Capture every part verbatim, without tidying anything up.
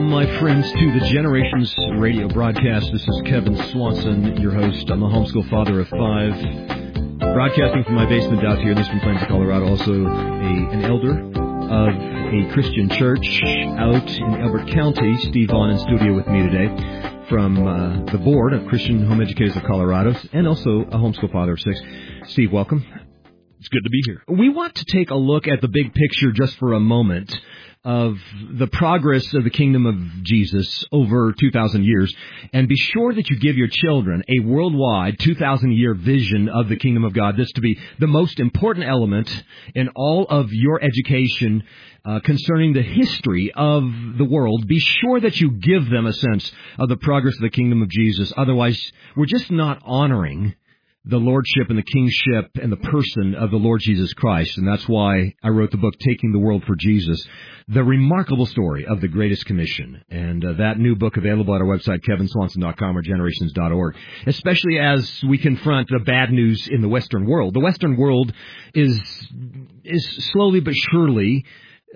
Welcome, my friends, to the Generations radio broadcast. This is Kevin Swanson, your host. I'm a homeschool father of five, broadcasting from my basement out here in Eastern Plains of Colorado. Also, a, an elder of a Christian church out in Elbert County. Steve Vaughn in studio with me today from uh, the board of Christian Home Educators of Colorado, and also a homeschool father of six. Steve, welcome. It's good to be here. We want to take a look at the big picture just for a moment of the progress of the kingdom of Jesus over two thousand years, and be sure that you give your children a worldwide two thousand year vision of the kingdom of God. This to be the most important element in all of your education uh, concerning the history of the world. Be sure that you give them a sense of the progress of the kingdom of Jesus. Otherwise, we're just not honoring the lordship and the kingship and the person of the Lord Jesus Christ. And that's why I wrote the book, Taking the World for Jesus, the remarkable story of the Greatest Commission. And uh, that new book available at our website, kevin swanson dot com or generations dot org, especially as we confront the bad news in the Western world. The Western world is is slowly but surely uh,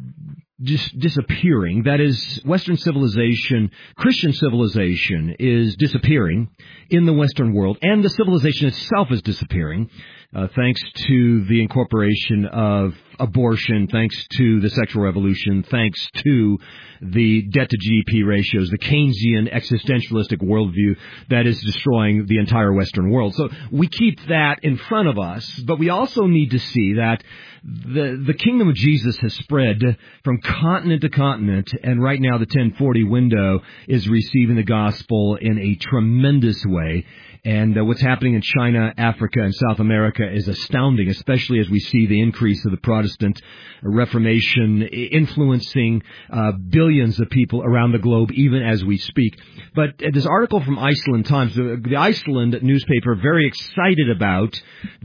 Just disappearing. That is, Western civilization, Christian civilization is disappearing in the Western world, and the civilization itself is disappearing, uh, thanks to the incorporation of abortion, thanks to the sexual revolution, thanks to the debt-to-G D P ratios, the Keynesian existentialistic worldview that is destroying the entire Western world. So we keep that in front of us, but we also need to see that the the kingdom of Jesus has spread from continent to continent, and right now the ten forty window is receiving the gospel in a tremendous way. And uh, what's happening in China, Africa, and South America is astounding, especially as we see the increase of the Protestant Reformation influencing uh, billions of people around the globe, even as we speak. But uh, this article from Iceland Times, the, the Iceland newspaper, very excited about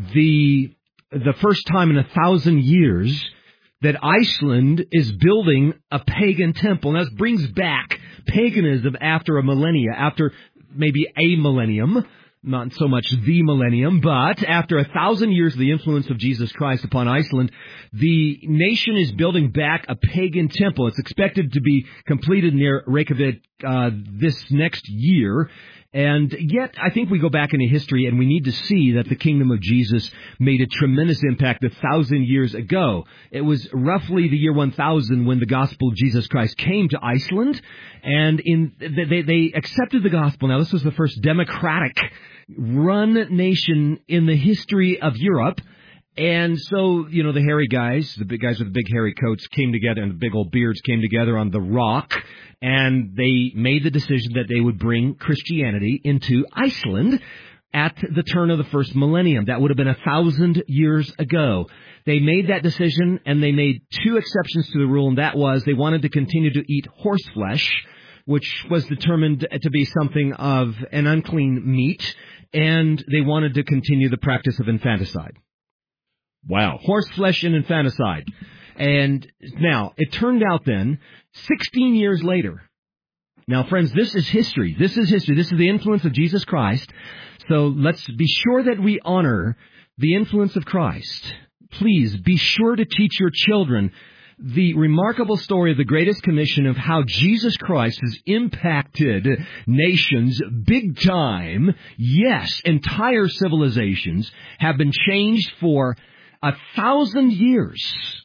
the the first time in a thousand years that Iceland is building a pagan temple. Now, this brings back paganism after a millennia, after maybe a millennium. Not so much the millennium, but after a thousand years of the influence of Jesus Christ upon Iceland, the nation is building back a pagan temple. It's expected to be completed near Reykjavik uh, this next year. And yet, I think we go back into history and we need to see that the kingdom of Jesus made a tremendous impact a thousand years ago. It was roughly the year one thousand when the gospel of Jesus Christ came to Iceland, and in they, they accepted the gospel. Now, this was the first democratic run nation in the history of Europe. And so, you know, the hairy guys, the big guys with the big hairy coats came together, and the big old beards came together on the rock, and they made the decision that they would bring Christianity into Iceland at the turn of the first millennium. That would have been a thousand years ago. They made that decision, and they made two exceptions to the rule, and that was they wanted to continue to eat horse flesh, which was determined to be something of an unclean meat, and they wanted to continue the practice of infanticide. Wow. Horse flesh and infanticide. And now, it turned out then, sixteen years later. Now, friends, this is history. This is history. This is the influence of Jesus Christ. So let's be sure that we honor the influence of Christ. Please be sure to teach your children the remarkable story of the Greatest Commission, of how Jesus Christ has impacted nations big time. Yes, entire civilizations have been changed for a thousand years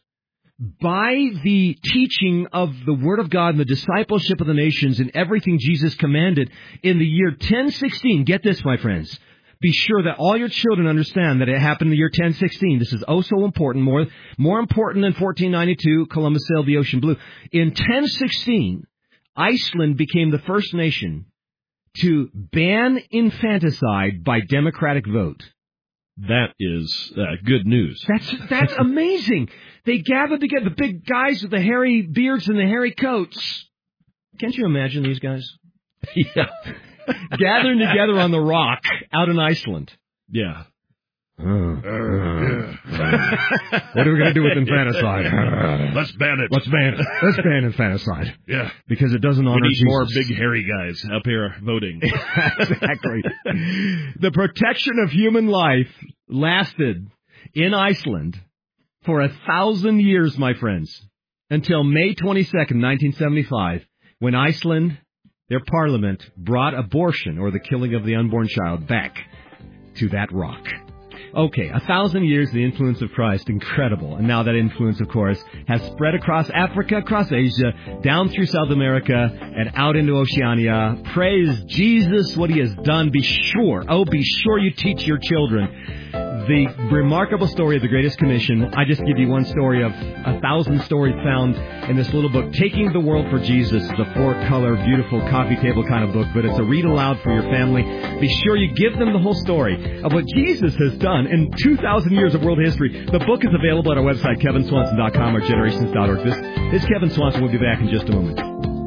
by the teaching of the Word of God and the discipleship of the nations and everything Jesus commanded in the year ten sixteen. Get this, my friends. Be sure that all your children understand that it happened in the year ten sixteen. This is oh so important, more, more important than fourteen ninety-two, Columbus sailed the ocean blue. In ten sixteen, Iceland became the first nation to ban infanticide by democratic vote. That is uh, good news. That's that's amazing. They gathered together, the big guys with the hairy beards and the hairy coats. Can't you imagine these guys? Yeah. Gathering together on the rock out in Iceland. Yeah. Uh, uh, what are we going to do with infanticide? Let's ban it. Let's ban it. Let's ban infanticide. Yeah. Because it doesn't honor We need Jesus. more big hairy guys up here voting. Exactly. The protection of human life lasted in Iceland for a thousand years, my friends, until May twenty-second, nineteen seventy-five, when Iceland, their parliament, brought abortion, or the killing of the unborn child, back to that rock. Okay, a thousand years, the influence of Christ, incredible. And now that influence, of course, has spread across Africa, across Asia, down through South America, and out into Oceania. Praise Jesus, what He has done. Be sure, oh, be sure you teach your children the remarkable story of the Greatest Commission. I just give you one story of a thousand stories found in this little book, Taking the World for Jesus. It's a four-color, beautiful coffee table kind of book, but it's a read aloud for your family. Be sure you give them the whole story of what Jesus has done in two thousand years of world history. The book is available at our website, kevin swanson dot com or generations dot org. This is Kevin Swanson. We'll be back in just a moment.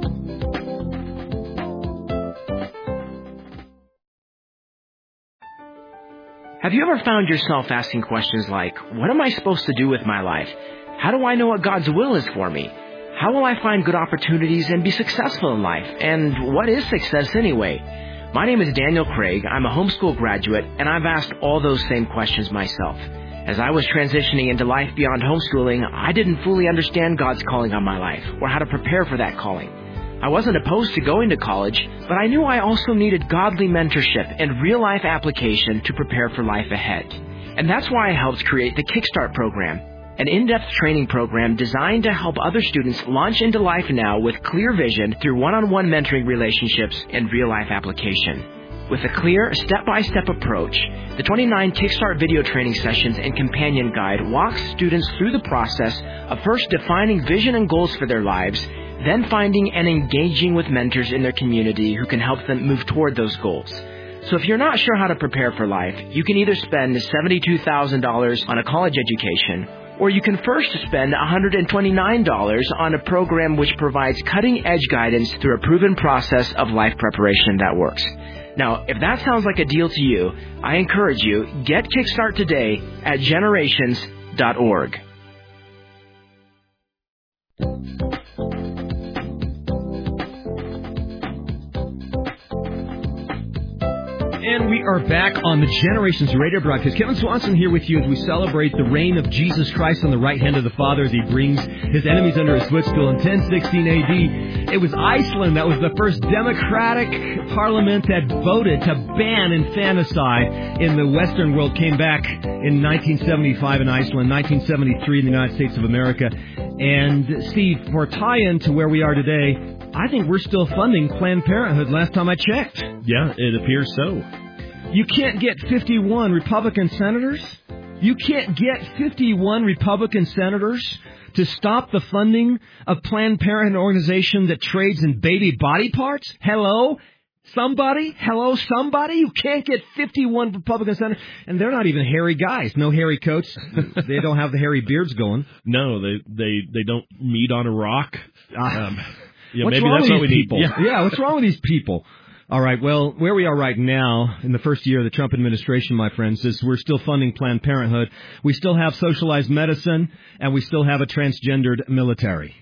Have you ever found yourself asking questions like, what am I supposed to do with my life? How do I know what God's will is for me? How will I find good opportunities and be successful in life? And what is success anyway? My name is Daniel Craig. I'm a homeschool graduate, and I've asked all those same questions myself. As I was transitioning into life beyond homeschooling, I didn't fully understand God's calling on my life or how to prepare for that calling. I wasn't opposed to going to college, but I knew I also needed godly mentorship and real-life application to prepare for life ahead. And that's why I helped create the Kickstart program, an in-depth training program designed to help other students launch into life now with clear vision through one-on-one mentoring relationships and real-life application. With a clear, step-by-step approach, the twenty-nine Kickstart video training sessions and companion guide walks students through the process of first defining vision and goals for their lives, then finding and engaging with mentors in their community who can help them move toward those goals. So if you're not sure how to prepare for life, you can either spend seventy-two thousand dollars on a college education, or you can first spend one hundred twenty-nine dollars on a program which provides cutting-edge guidance through a proven process of life preparation that works. Now, if that sounds like a deal to you, I encourage you, get Kickstart today at generations dot org. And we are back on the Generations Radio broadcast. Kevin Swanson here with you as we celebrate the reign of Jesus Christ on the right hand of the Father as He brings His enemies under His footstool in ten sixteen A D. It was Iceland that was the first democratic parliament that voted to ban infanticide in the Western world. Came back in nineteen seventy-five in Iceland, nineteen seventy-three in the United States of America. And Steve, for a tie-in to where we are today, I think we're still funding Planned Parenthood last time I checked. Yeah, it appears so. You can't get fifty-one Republican senators? You can't get fifty-one Republican senators to stop the funding of Planned Parenthood, an organization that trades in baby body parts? Hello? Somebody? Hello, somebody? You can't get fifty-one Republican senators? And they're not even hairy guys. No hairy coats. They don't have the hairy beards going. No, they they, they don't meet on a rock. Um, yeah, what's maybe wrong that's with what these we people? need. Yeah. yeah, what's wrong with these people? All right, well, where we are right now in the first year of the Trump administration, my friends, is we're still funding Planned Parenthood. We still have socialized medicine, and we still have a transgendered military.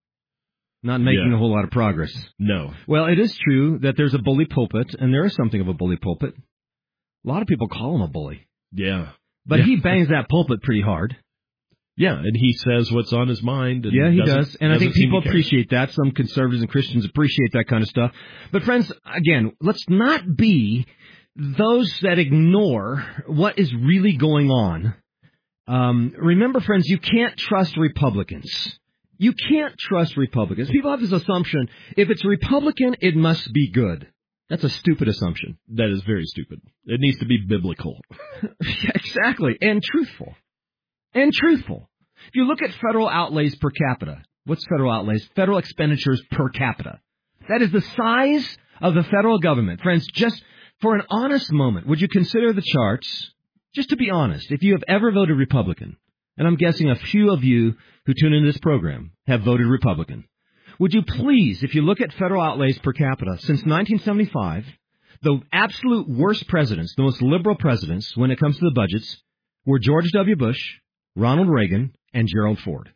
Not making Yeah. a whole lot of progress. No. Well, it is true that there's a bully pulpit, and there is something of a bully pulpit. A lot of people call him a bully. Yeah. But yeah. he bangs that pulpit pretty hard. Yeah, and he says what's on his mind. And yeah, he doesn't- does. And I doesn't think seem people to care. appreciate that. Some conservatives and Christians appreciate that kind of stuff. But friends, again, let's not be those that ignore what is really going on. Um, remember, friends, you can't trust Republicans. You can't trust Republicans. People have this assumption, if it's Republican, it must be good. That's a stupid assumption. That is very stupid. It needs to be biblical. Yeah, exactly. And truthful. And truthful. If you look at federal outlays per capita, what's federal outlays? Federal expenditures per capita. That is the size of the federal government. Friends, just for an honest moment, would you consider the charts, just to be honest, if you have ever voted Republican, and I'm guessing a few of you who tune into this program have voted Republican, would you please, if you look at federal outlays per capita, since nineteen seventy-five, the absolute worst presidents, the most liberal presidents when it comes to the budgets, were George W. Bush, Ronald Reagan, and Gerald Ford.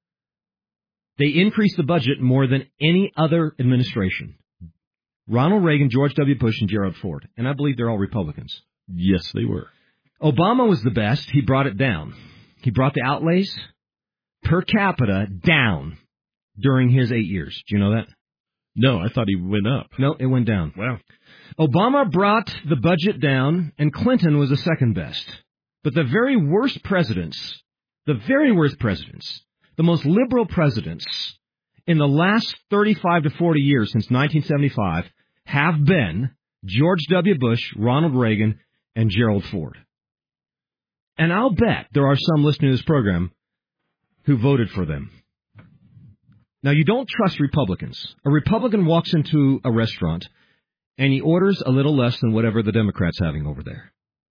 They increased the budget more than any other administration. Ronald Reagan, George W. Bush, and Gerald Ford. And I believe they're all Republicans. Yes, they were. Obama was the best. He brought it down. He brought the outlays per capita down during his eight years. Do you know that? No, I thought he went up. No, it went down. Wow. Obama brought the budget down, and Clinton was the second best. But the very worst presidents, the very worst presidents, the most liberal presidents in the last thirty-five to forty years since nineteen seventy-five have been George W. Bush, Ronald Reagan, and Gerald Ford. And I'll bet there are some listening to this program who voted for them. Now, you don't trust Republicans. A Republican walks into a restaurant and he orders a little less than whatever the Democrat's having over there.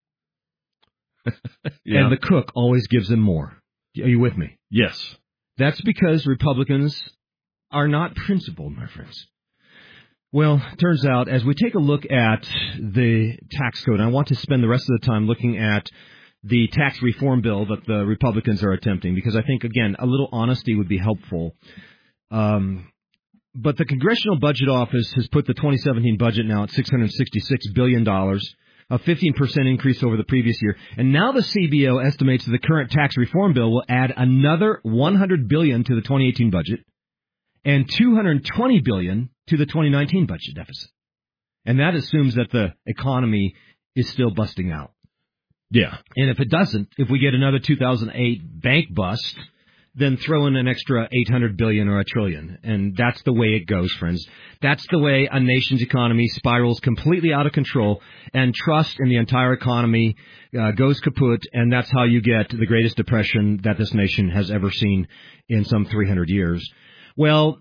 Yeah. And the cook always gives him more. Are you with me? Yes. That's because Republicans are not principled, my friends. Well, it turns out, as we take a look at the tax code, I want to spend the rest of the time looking at the tax reform bill that the Republicans are attempting, because I think, again, a little honesty would be helpful. Um, but the Congressional Budget Office has put the twenty seventeen budget now at six hundred sixty-six billion dollars, a fifteen percent increase over the previous year. And now the C B O estimates that the current tax reform bill will add another one hundred billion dollars to the twenty eighteen budget and two hundred twenty billion dollars to the twenty nineteen budget deficit. And that assumes that the economy is still busting out. Yeah. And if it doesn't, if we get another two thousand eight bank bust, then throw in an extra eight hundred billion dollars or a trillion. And that's the way it goes, friends. That's the way a nation's economy spirals completely out of control, and trust in the entire economy uh, goes kaput, and that's how you get the greatest depression that this nation has ever seen in some three hundred years. Well,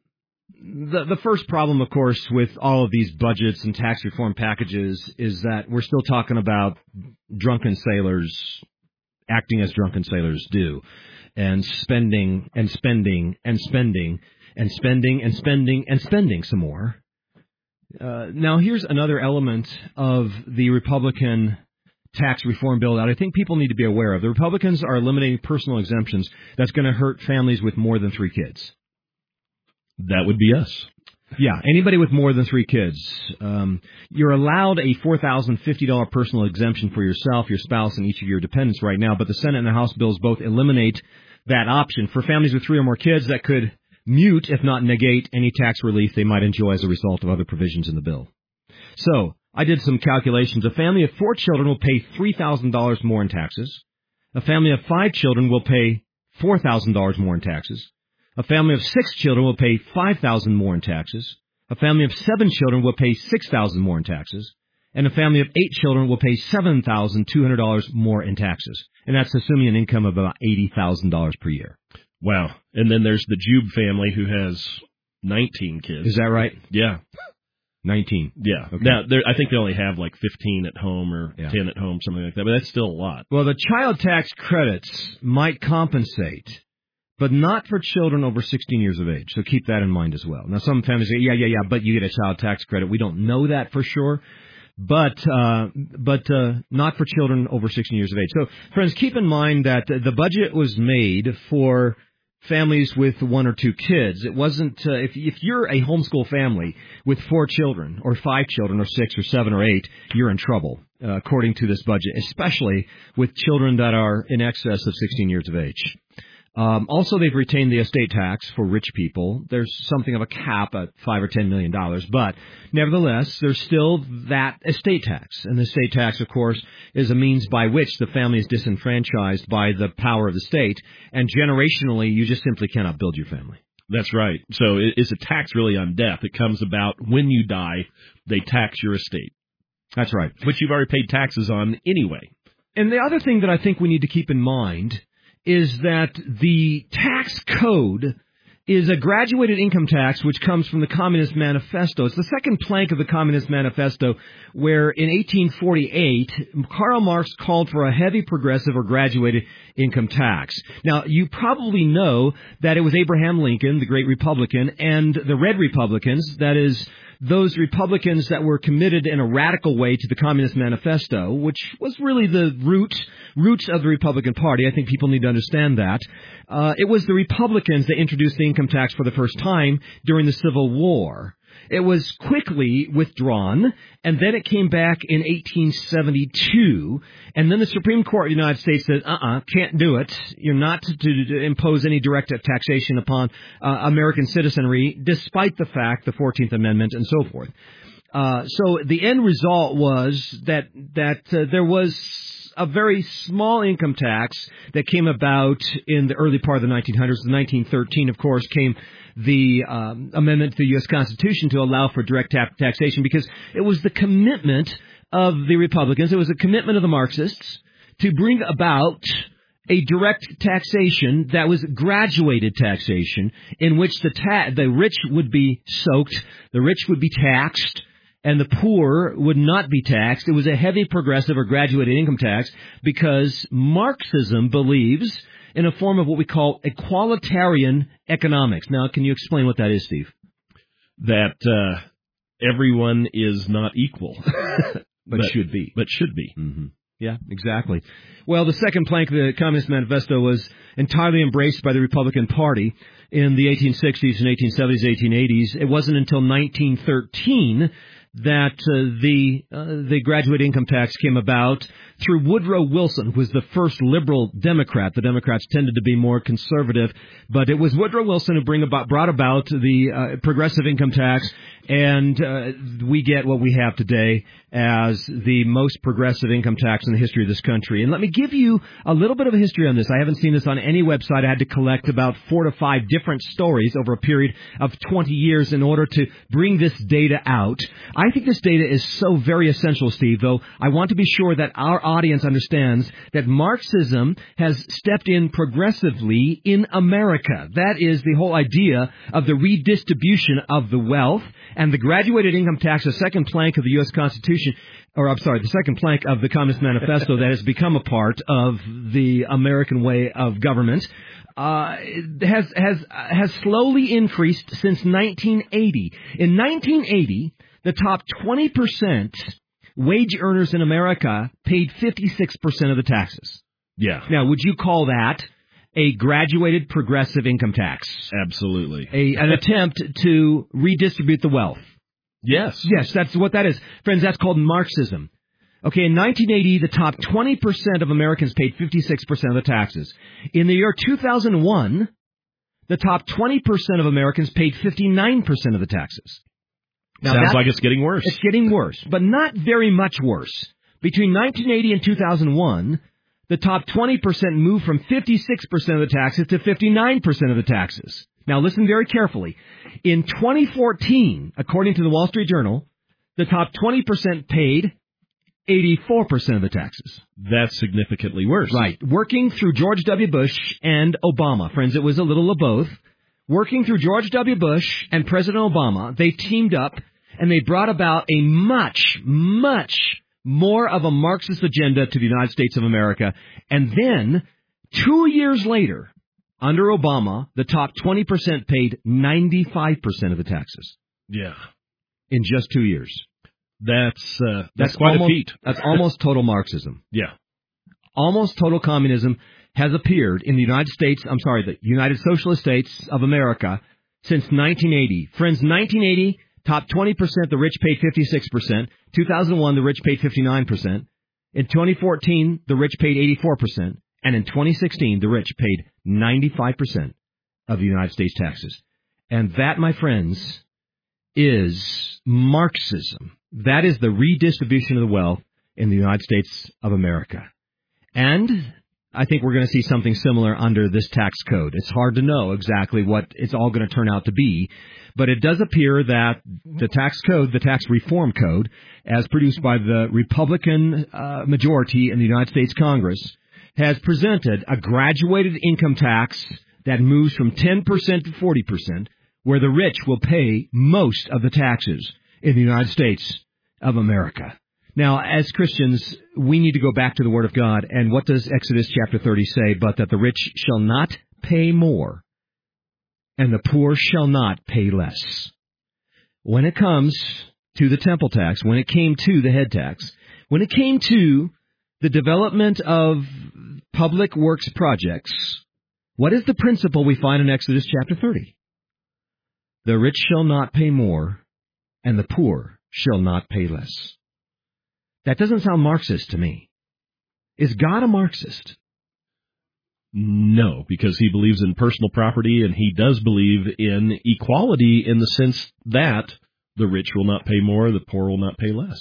The, the first problem, of course, with all of these budgets and tax reform packages is that we're still talking about drunken sailors acting as drunken sailors do, and spending and spending and spending and spending and spending and spending some more. Uh, now, here's another element of the Republican tax reform bill that I think people need to be aware of. The Republicans are eliminating personal exemptions that's going to hurt families with more than three kids. That would be us. Yeah, anybody with more than three kids. Um, you're allowed a four thousand fifty dollars personal exemption for yourself, your spouse, and each of your dependents right now, but the Senate and the House bills both eliminate that option. For families with three or more kids, that could mute, if not negate, any tax relief they might enjoy as a result of other provisions in the bill. So, I did some calculations. A family of four children will pay three thousand dollars more in taxes. A family of five children will pay four thousand dollars more in taxes. A family of six children will pay five thousand dollars more in taxes. A family of seven children will pay six thousand dollars more in taxes. And a family of eight children will pay seven thousand two hundred dollars more in taxes. And that's assuming an income of about eighty thousand dollars per year. Wow. And then there's the Jube family who has nineteen kids. Is that right? Yeah. nineteen. Yeah. Okay. Now, I think they only have like fifteen at home or yeah. ten at home, something like that. But that's still a lot. Well, the child tax credits might compensate, but not for children over sixteen years of age. So keep that in mind as well. Now, some families say, yeah, yeah, yeah, but you get a child tax credit. We don't know that for sure, but uh, but uh, not for children over sixteen years of age. So, friends, keep in mind that the budget was made for families with one or two kids. It wasn't, uh, if, if you're a homeschool family with four children or five children or six or seven or eight, you're in trouble, uh, according to this budget, especially with children that are in excess of sixteen years of age. Um, also, they've retained the estate tax for rich people. There's something of a cap at five or ten million dollars, but nevertheless, there's still that estate tax. And the estate tax, of course, is a means by which the family is disenfranchised by the power of the state, and generationally, you just simply cannot build your family. That's right. So it's a tax really on death. It comes about when you die, they tax your estate. That's right. Which you've already paid taxes on anyway. And the other thing that I think we need to keep in mind is that the tax code is a graduated income tax which comes from the Communist Manifesto. It's the second plank of the Communist Manifesto, where in eighteen forty-eight, Karl Marx called for a heavy progressive or graduated income tax. Now, you probably know that it was Abraham Lincoln, the great Republican, and the Red Republicans, that is, those Republicans that were committed in a radical way to the Communist Manifesto, which was really the root roots of the Republican Party. I think people need to understand that. Uh, it was the Republicans that introduced the income tax for the first time during the Civil War. It was quickly withdrawn, and then it came back in eighteen seventy-two, and then the Supreme Court of the United States said, uh-uh, can't do it. You're not to, to, to impose any direct taxation upon uh, American citizenry, despite the fact, the fourteenth Amendment, and so forth. Uh, so the end result was that that uh, there was a very small income tax that came about in the early part of the nineteen hundreds. In nineteen thirteen, of course, came the um, amendment to the U S Constitution to allow for direct ta- taxation because it was the commitment of the Republicans, it was a commitment of the Marxists to bring about a direct taxation that was graduated taxation in which the ta- the rich would be soaked, the rich would be taxed, and the poor would not be taxed. It was a heavy progressive or graduated income tax because Marxism believes in a form of what we call equalitarian economics. Now, can you explain what that is, Steve? That uh, everyone is not equal. but, but should be. But should be. Mm-hmm. Yeah, exactly. Well, the second plank of the Communist Manifesto was entirely embraced by the Republican Party in the eighteen sixties and eighteen seventies, eighteen eighties. It wasn't until nineteen thirteen that uh, the uh, the graduate income tax came about through Woodrow Wilson, who was the first liberal Democrat. The Democrats tended to be more conservative, but it was Woodrow Wilson who bring about, brought about the uh, progressive income tax, and uh, we get what we have today as the most progressive income tax in the history of this country. And let me give you a little bit of a history on this. I haven't seen this on any website. I had to collect about four to five different stories over a period of twenty years in order to bring this data out. I think this data is so very essential, Steve, though. I want to be sure that our audience understands that Marxism has stepped in progressively in America. That is the whole idea of the redistribution of the wealth, and the graduated income tax, the second plank of the U S Constitution, or I'm sorry, the second plank of the Communist Manifesto that has become a part of the American way of government, uh, has has has slowly increased since nineteen eighty. In nineteen eighty, the top twenty percent wage earners in America paid fifty-six percent of the taxes. Yeah. Now, would you call that a graduated progressive income tax? Absolutely. A, an attempt to redistribute the wealth. Yes. Yes, that's what that is. Friends, that's called Marxism. Okay, in nineteen eighty, the top twenty percent of Americans paid fifty-six percent of the taxes. In the year two thousand one, the top twenty percent of Americans paid fifty-nine percent of the taxes. Now, Sounds like it's getting worse. It's getting worse, but not very much worse. Between nineteen eighty and two thousand one, the top twenty percent moved from fifty-six percent of the taxes to fifty-nine percent of the taxes. Now, listen very carefully. In twenty fourteen, according to the Wall Street Journal, the top twenty percent paid eighty-four percent of the taxes. That's significantly worse. Right. Working through George W. Bush and Obama. Friends, it was a little of both. Working through George W. Bush and President Obama, they teamed up and they brought about a much, much more of a Marxist agenda to the United States of America. And then, two years later, under Obama, the top twenty percent paid ninety-five percent of the taxes. Yeah. In just two years. That's, uh, that's, that's quite almost, a feat. That's almost total Marxism. Yeah. Almost total communism has appeared in the United States, I'm sorry, the United Socialist States of America since nineteen eighty. Friends, nineteen eighty, top twenty percent, the rich paid fifty-six percent. two thousand one, the rich paid fifty-nine percent. In twenty fourteen, the rich paid eighty-four percent. And in twenty sixteen, the rich paid ninety-five percent of the United States taxes. And that, my friends, is Marxism. That is the redistribution of the wealth in the United States of America. And I think we're going to see something similar under this tax code. It's hard to know exactly what it's all going to turn out to be, but it does appear that the tax code, the tax reform code, as produced by the Republican uh, majority in the United States Congress, has presented a graduated income tax that moves from ten percent to forty percent, where the rich will pay most of the taxes in the United States of America. Now, as Christians, we need to go back to the Word of God. And what does Exodus chapter thirty say? But that the rich shall not pay more, and the poor shall not pay less. When it comes to the temple tax, when it came to the head tax, when it came to the development of public works projects, what is the principle we find in Exodus chapter thirty? The rich shall not pay more, and the poor shall not pay less. That doesn't sound Marxist to me. Is God a Marxist? No, because he believes in personal property, and he does believe in equality in the sense that the rich will not pay more, the poor will not pay less.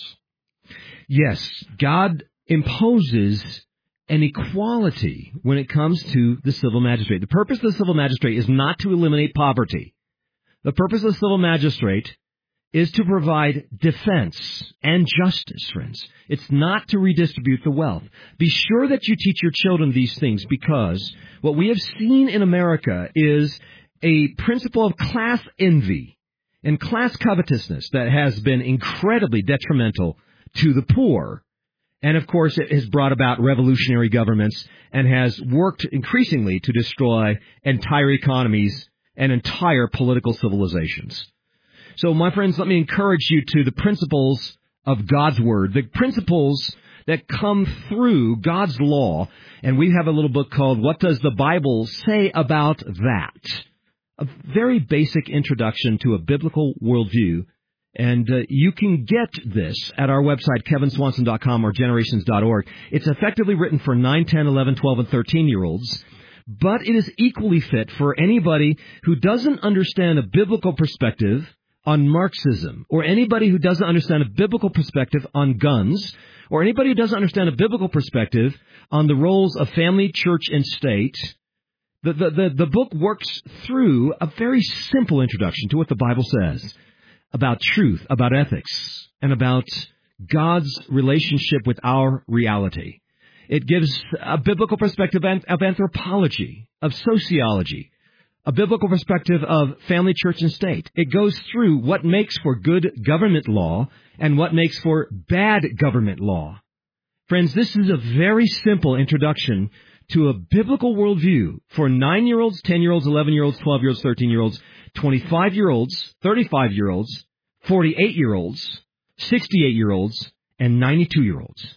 Yes, God imposes an equality when it comes to the civil magistrate. The purpose of the civil magistrate is not to eliminate poverty. The purpose of the civil magistrate is to provide defense and justice, friends. It's not to redistribute the wealth. Be sure that you teach your children these things, because what we have seen in America is a principle of class envy and class covetousness that has been incredibly detrimental to the poor. And, of course, it has brought about revolutionary governments and has worked increasingly to destroy entire economies and entire political civilizations. So, my friends, let me encourage you to the principles of God's Word, the principles that come through God's law. And we have a little book called What Does the Bible Say About That? A very basic introduction to a biblical worldview. And uh, you can get this at our website, kevin swanson dot com or generations dot org. It's effectively written for nine, ten, eleven, twelve, and thirteen-year-olds. But it is equally fit for anybody who doesn't understand a biblical perspective on Marxism, or anybody who doesn't understand a biblical perspective on guns, or anybody who doesn't understand a biblical perspective on the roles of family, church, and state. The, the, the, the book works through a very simple introduction to what the Bible says about truth, about ethics, and about God's relationship with our reality. It gives a biblical perspective of anthropology, of sociology, a biblical perspective of family, church, and state. It goes through what makes for good government law and what makes for bad government law. Friends, this is a very simple introduction to a biblical worldview for nine-year-olds, ten-year-olds, eleven-year-olds, twelve-year-olds, thirteen-year-olds, twenty-five-year-olds, thirty-five-year-olds, forty-eight-year-olds, sixty-eight-year-olds, and ninety-two-year-olds.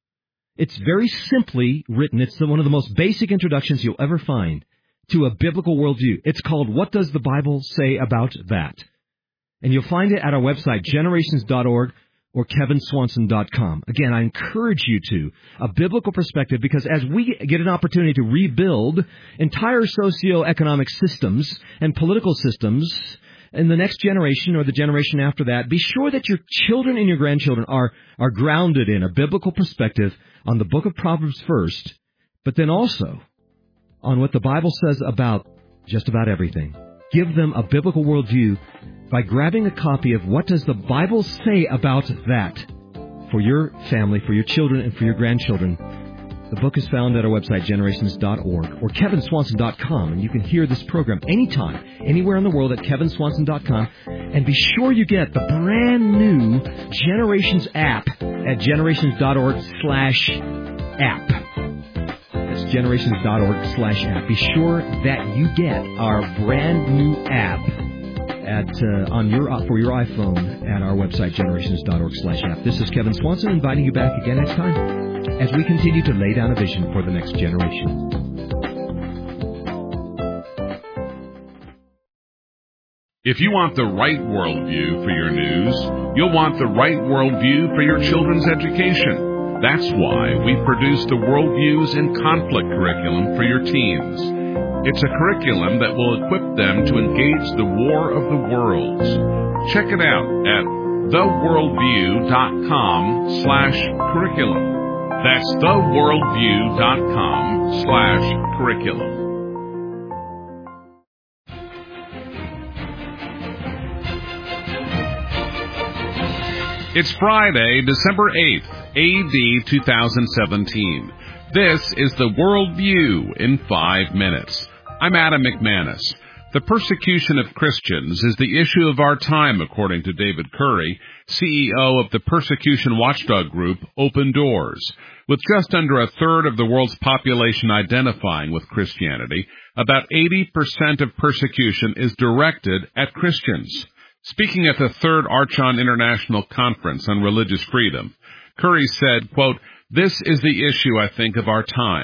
It's very simply written. It's one of the most basic introductions you'll ever find to a biblical worldview. It's called What Does the Bible Say About That? And you'll find it at our website, generations dot org or kevin swanson dot com. Again, I encourage you to a biblical perspective, because as we get an opportunity to rebuild entire socioeconomic systems and political systems in the next generation or the generation after that, be sure that your children and your grandchildren are, are grounded in a biblical perspective on the book of Proverbs first, but then also on what the Bible says about just about everything. Give them a biblical worldview by grabbing a copy of What Does the Bible Say About That? For your family, for your children, and for your grandchildren. The book is found at our website, generations dot org or kevin swanson dot com, and you can hear this program anytime, anywhere in the world at kevin swanson dot com. And be sure you get the brand new Generations app at generations dot org slash app. That's generations dot org slash app. Be sure that you get our brand new app at uh, on your for your iPhone at our website, generations dot org slash app. This is Kevin Swanson inviting you back again next time as we continue to lay down a vision for the next generation. If you want the right worldview for your news, you'll want the right worldview for your children's education. That's why we produce the Worldviews in Conflict curriculum for your teens. It's a curriculum that will equip them to engage the war of the worlds. Check it out at theworldview.com slash curriculum. That's theworldview.com slash curriculum. It's Friday, December eighth, A D two thousand seventeen. This is the Worldview in five minutes. I'm Adam McManus. The persecution of Christians is the issue of our time, according to David Curry, C E O of the persecution watchdog group Open Doors. With just under a third of the world's population identifying with Christianity, about eighty percent of persecution is directed at Christians. Speaking at the third Archon International Conference on Religious Freedom, Curry said, quote, "This is the issue, I think, of our time.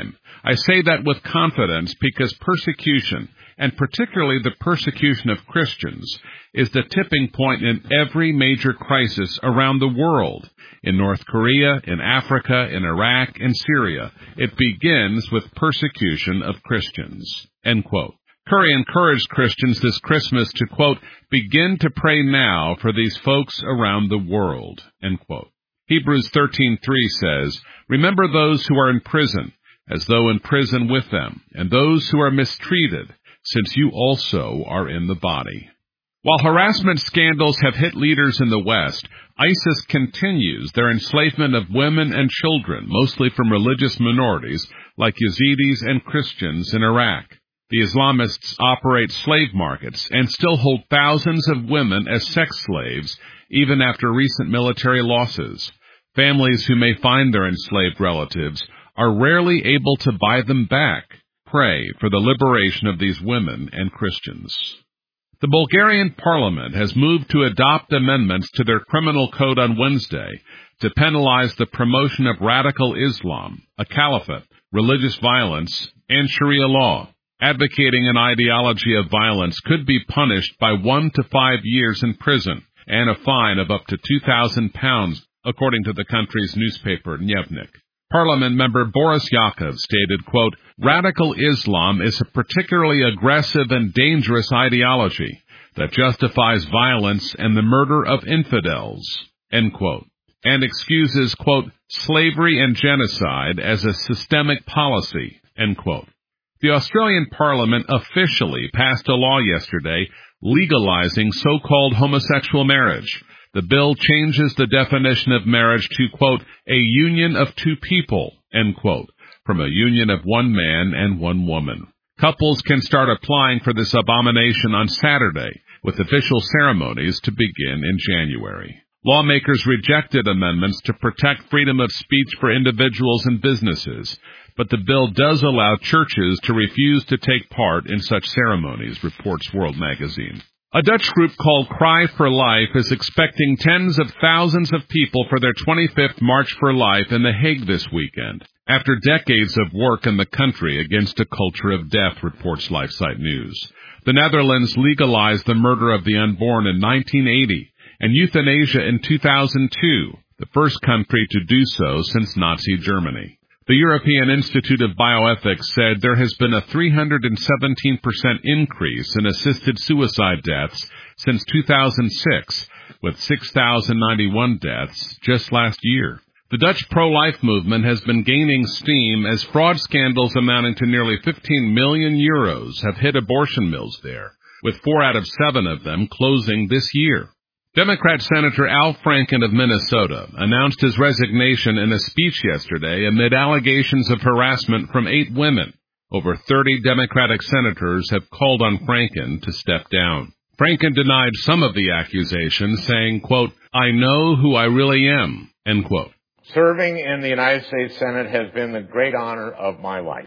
I say that with confidence because persecution, and particularly the persecution of Christians, is the tipping point in every major crisis around the world. In North Korea, in Africa, in Iraq, in Syria, it begins with persecution of Christians. End quote. Curry encouraged Christians this Christmas to, quote, begin to pray now for these folks around the world, end quote. Hebrews thirteen three says, remember those who are in prison, as though in prison with them, and those who are mistreated, since you also are in the body. While harassment scandals have hit leaders in the West, ISIS continues their enslavement of women and children, mostly from religious minorities like Yazidis and Christians in Iraq. The Islamists operate slave markets and still hold thousands of women as sex slaves, even after recent military losses. Families who may find their enslaved relatives are rarely able to buy them back. Pray for the liberation of these women and Christians. The Bulgarian parliament has moved to adopt amendments to their criminal code on Wednesday to penalize the promotion of radical Islam, a caliphate, religious violence, and Sharia law. Advocating an ideology of violence could be punished by one to five years in prison and a fine of up to two thousand pounds, according to the country's newspaper, Dnevnik. Parliament member Boris Yakov stated, quote, radical Islam is a particularly aggressive and dangerous ideology that justifies violence and the murder of infidels, end quote, and excuses, quote, slavery and genocide as a systemic policy, end quote. The Australian Parliament officially passed a law yesterday legalizing so-called homosexual marriage. The bill changes the definition of marriage to, quote, a union of two people, end quote, from a union of one man and one woman. Couples can start applying for this abomination on Saturday, with official ceremonies to begin in January. Lawmakers rejected amendments to protect freedom of speech for individuals and businesses, but the bill does allow churches to refuse to take part in such ceremonies, reports World Magazine. A Dutch group called Cry for Life is expecting tens of thousands of people for their twenty-fifth March for Life in The Hague this weekend, after decades of work in the country against a culture of death, reports LifeSite News. The Netherlands legalized the murder of the unborn in nineteen eighty, and euthanasia in two thousand two, the first country to do so since Nazi Germany. The European Institute of Bioethics said there has been a three hundred seventeen percent increase in assisted suicide deaths since two thousand six, with six thousand ninety-one deaths just last year. The Dutch pro-life movement has been gaining steam as fraud scandals amounting to nearly fifteen million euros have hit abortion mills there, with four out of seven of them closing this year. Democrat Senator Al Franken of Minnesota announced his resignation in a speech yesterday amid allegations of harassment from eight women. Over thirty Democratic senators have called on Franken to step down. Franken denied some of the accusations, saying, quote, I know who I really am, end quote. Serving in the United States Senate has been the great honor of my life.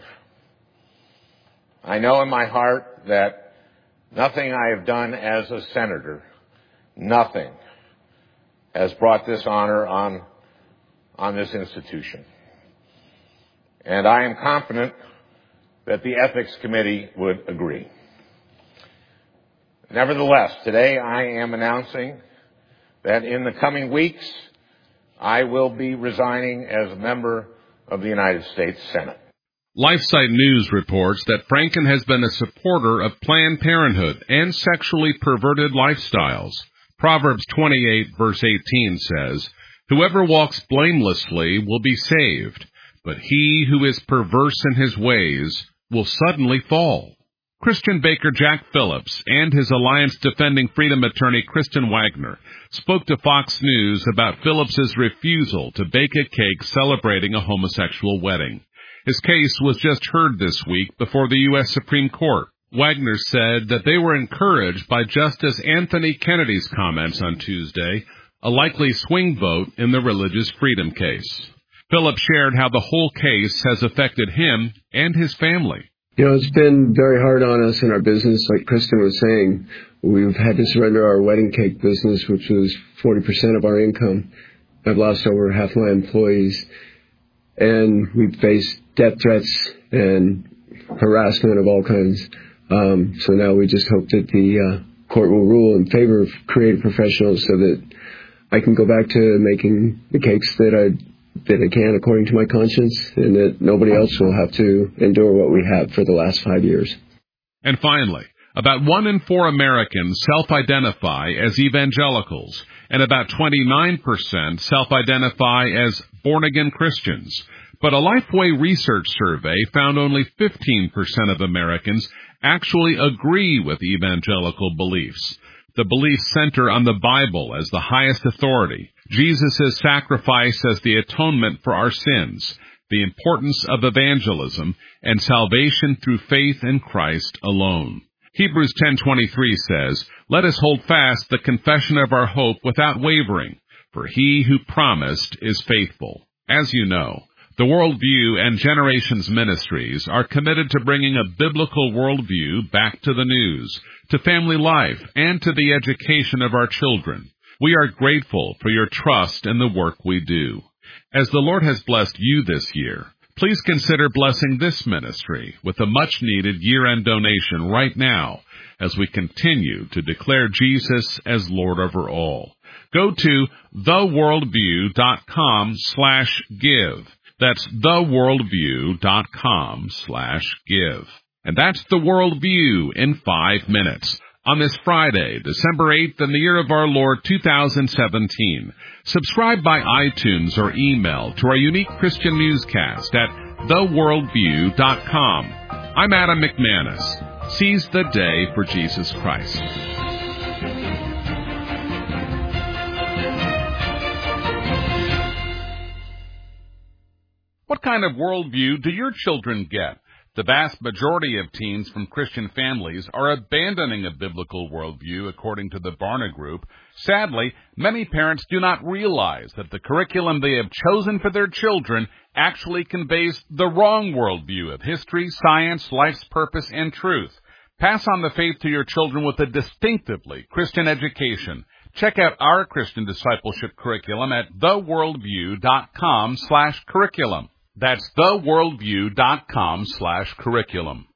I know in my heart that nothing I have done as a senator, nothing has brought this honor on, on this institution. And I am confident that the Ethics Committee would agree. Nevertheless, today I am announcing that in the coming weeks, I will be resigning as a member of the United States Senate. LifeSite News reports that Franken has been a supporter of Planned Parenthood and sexually perverted lifestyles. Proverbs twenty-eight, verse eighteen says, whoever walks blamelessly will be saved, but he who is perverse in his ways will suddenly fall. Christian baker Jack Phillips and his Alliance Defending Freedom attorney Kristen Wagner spoke to Fox News about Phillips's refusal to bake a cake celebrating a homosexual wedding. His case was just heard this week before the U S Supreme Court. Wagner said that they were encouraged by Justice Anthony Kennedy's comments on Tuesday, a likely swing vote in the religious freedom case. Phillips shared how the whole case has affected him and his family. You know, it's been very hard on us in our business. Like Kristen was saying, we've had to surrender our wedding cake business, which was forty percent of our income. I've lost over half my employees. And we've faced death threats and harassment of all kinds. Um, so now we just hope that the uh, court will rule in favor of creative professionals so that I can go back to making the cakes that I that I can according to my conscience, and that nobody else will have to endure what we have for the last five years. And finally, about one in four Americans self-identify as evangelicals, and about twenty-nine percent self-identify as born-again Christians. But a Lifeway research survey found only fifteen percent of Americans actually agree with evangelical beliefs. The beliefs center on the Bible as the highest authority, Jesus' sacrifice as the atonement for our sins, the importance of evangelism, and salvation through faith in Christ alone. Hebrews ten twenty-three says, "Let us hold fast the confession of our hope without wavering, for he who promised is faithful." As you know, the Worldview and Generations Ministries are committed to bringing a biblical worldview back to the news, to family life, and to the education of our children. We are grateful for your trust in the work we do. As the Lord has blessed you this year, please consider blessing this ministry with a much-needed year-end donation right now as we continue to declare Jesus as Lord over all. Go to theworldview.com slash give. That's theworldview.com slash give. And that's The Worldview in five minutes. On this Friday, December eighth, in the year of our Lord two thousand seventeen. Subscribe by iTunes or email to our unique Christian newscast at the worldview dot com. I'm Adam McManus. Seize the day for Jesus Christ. What kind of worldview do your children get? The vast majority of teens from Christian families are abandoning a biblical worldview, according to the Barna Group. Sadly, many parents do not realize that the curriculum they have chosen for their children actually conveys the wrong worldview of history, science, life's purpose, and truth. Pass on the faith to your children with a distinctively Christian education. Check out our Christian discipleship curriculum at theworldview.com slash curriculum. That's theworldview.com slash curriculum.